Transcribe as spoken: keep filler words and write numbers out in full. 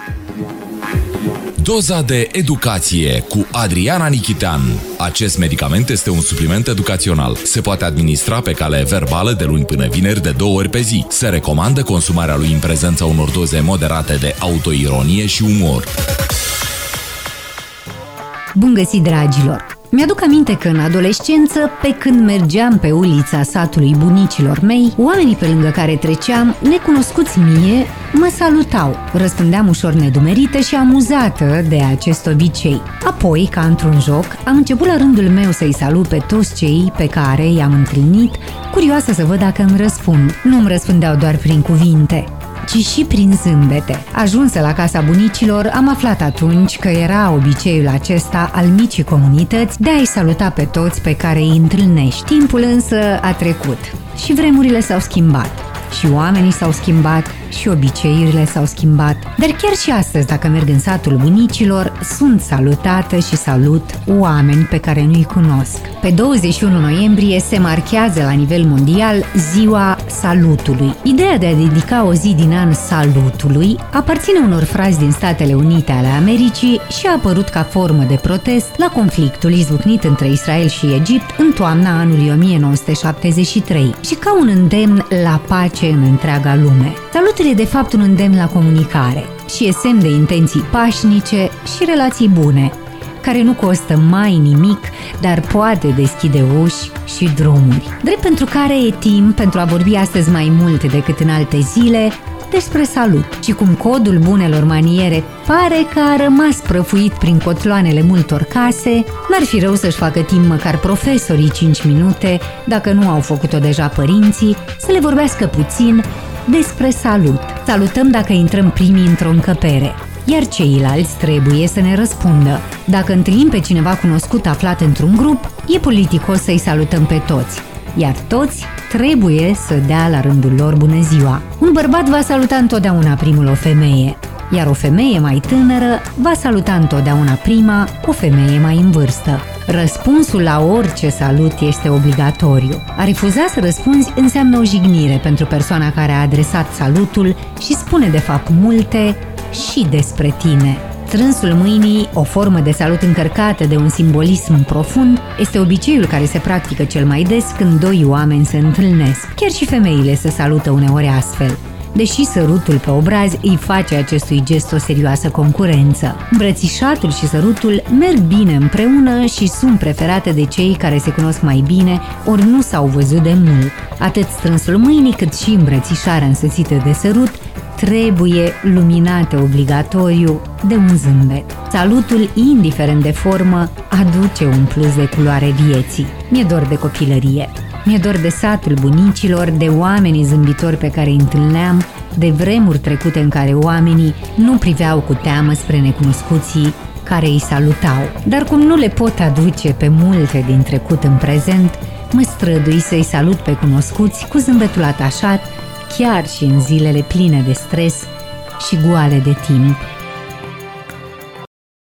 Doza de educație cu Adriana Nichitean. Acest medicament este un supliment educațional. Se poate administra pe cale verbală de luni până vineri de două ori pe zi. Se recomandă consumarea lui în prezența unor doze moderate de autoironie și umor. Bun găsit, dragilor! Mi-aduc aminte că în adolescență, pe când mergeam pe ulița satului bunicilor mei, oamenii pe lângă care treceam, necunoscuți mie, mă salutau. Răspundeam ușor nedumerită și amuzată de acest obicei. Apoi, ca într-un joc, am început la rândul meu să-i salut pe toți cei pe care i-am întâlnit, curioasă să văd dacă îmi răspund. Nu îmi răspundeau doar prin cuvinte, ci și prin zâmbete. Ajunsă la casa bunicilor, am aflat atunci că era obiceiul acesta al micii comunități de a-i saluta pe toți pe care îi întâlnești. Timpul însă a trecut și vremurile s-au schimbat. Și oamenii s-au schimbat și obiceiurile s-au schimbat. Dar chiar și astăzi, dacă merg în satul bunicilor, sunt salutată și salut oameni pe care nu-i cunosc. Pe douăzeci și unu noiembrie se marchează la nivel mondial Ziua Salutului. Ideea de a dedica o zi din an salutului aparține unor frazi din Statele Unite ale Americii și a apărut ca formă de protest la conflictul izbucnit între Israel și Egipt în toamna anului o mie nouă sute șaptezeci și trei și ca un îndemn la pace în întreaga lume. Salutul e de fapt un îndemn la comunicare și e semn de intenții pașnice și relații bune, care nu costă mai nimic, dar poate deschide uși și drumuri. Drept pentru care e timp pentru a vorbi astăzi mai mult decât în alte zile despre salut și cum codul bunelor maniere pare că a rămas prăfuit prin cotloanele multor case, n-ar fi rău să-și facă timp măcar profesorii cinci minute, dacă nu au făcut-o deja părinții, să le vorbească puțin despre salut. Salutăm dacă intrăm primii într-o încăpere, iar ceilalți trebuie să ne răspundă. Dacă întâlnim pe cineva cunoscut aflat într-un grup, e politicos să-i salutăm pe toți, iar toți trebuie să dea la rândul lor bună ziua. Un bărbat va saluta întotdeauna primul o femeie, iar o femeie mai tânără va saluta întotdeauna prima o femeie mai în vârstă. Răspunsul la orice salut este obligatoriu. A refuza să răspunzi înseamnă o jignire pentru persoana care a adresat salutul și spune de fapt multe și despre tine. Strânsul mâinii, o formă de salut încărcată de un simbolism profund, este obiceiul care se practică cel mai des când doi oameni se întâlnesc. Chiar și femeile se salută uneori astfel, deși sărutul pe obraz îi face acestui gest o serioasă concurență. Îmbrățișatul și sărutul merg bine împreună și sunt preferate de cei care se cunosc mai bine ori nu s-au văzut de mult. Atât strânsul mâinii cât și îmbrățișarea însoțită de sărut trebuie luminate obligatoriu de un zâmbet. Salutul, indiferent de formă, aduce un plus de culoare vieții. Mi-e dor de copilărie. Mi-e dor de satul bunicilor, de oamenii zâmbitori pe care îi întâlneam, de vremuri trecute în care oamenii nu priveau cu teamă spre necunoscuții care îi salutau. Dar cum nu le pot aduce pe multe din trecut în prezent, mă strădui să-i salut pe cunoscuți cu zâmbetul atașat, chiar și în zilele pline de stres și goale de timp.